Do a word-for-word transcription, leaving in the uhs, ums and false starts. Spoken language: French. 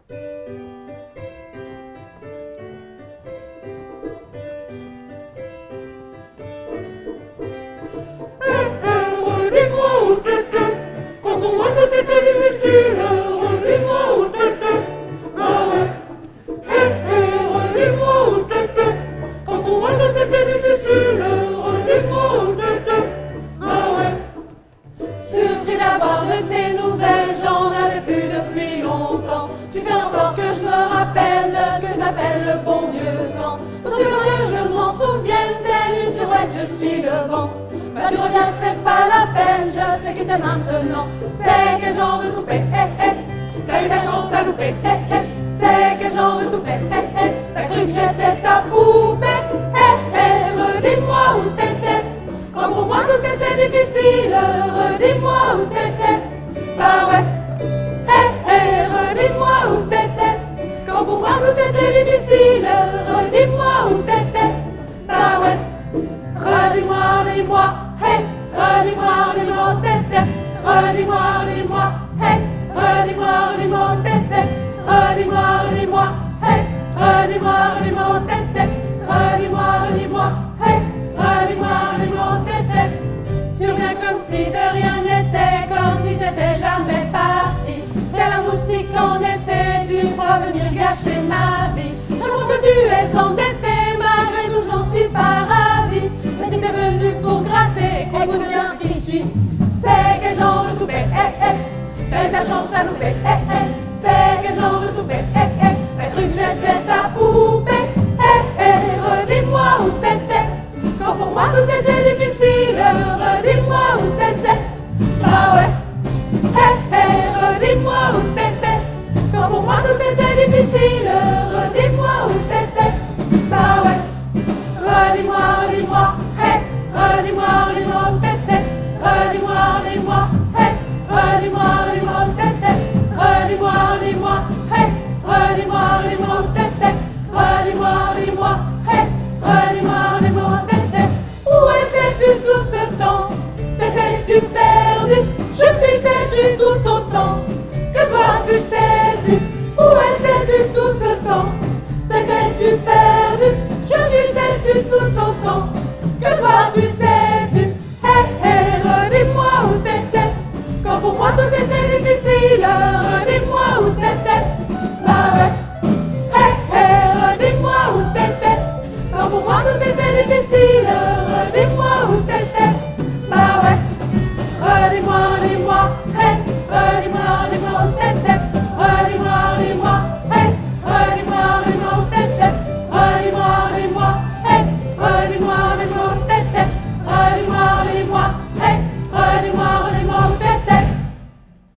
Surpris d'avoir de tes nouvelles, j'en avais plus depuis longtemps. Tu fais en sorte que je me rappelle de ce que t'appelles le bon vieux temps. Aussi loin que je m'en souvienne, telle une girouette, je suis le vent. Bah tu reviens, c'est pas la peine, je sais que t'es maintenant. C'est quel genre de toupet, hé hé. T'as eu la chance, t'as loupé, hé hé. C'est quel genre de toupet, hé hé. T'as cru que j'étais ta poupée, hé hé. Redis-moi où t'étais. Quand pour moi tout était difficile, redis-moi où t'étais. Bah ouais, hé hé, redis-moi où t'étais. Quand pour moi tout était difficile, redis-moi où t'étais. Bah ouais, redis-moi, redis-moi, hey, redis-moi, redis-moi où t'étais. Redis-moi, redis-moi, hey, redis-moi, redis-moi où t'étais. Redis-moi, redis-moi, hey, redis-moi, redis-moi où t'étais. Redis-moi, redis-moi, hey, redis-moi, redis-moi où t'étais. Tu reviens comme si de rien n'était, comme si t'étais jamais parti. Tel un moustique en été, tu crois venir gâcher ma vie. Je crois que tu es endetté, malgré tout je n'en suis pas ravie. Mais si t'es venu pour gratter, écoute bien ce qui suit. C'est quel genre de toupet, hé hé. T'as eu ta chance, t'as loupé, hé hé. C'est quel genre de toupet, hé hé. T'as cru que j'étais ta poupée, hé hé. Redis-moi où t'étais. Quand pour moi tout était difficile, redis-moi où t'étais. Bah ouais, hé hé, redis-moi où t'étais. Quand pour moi tout était difficile, redis-moi.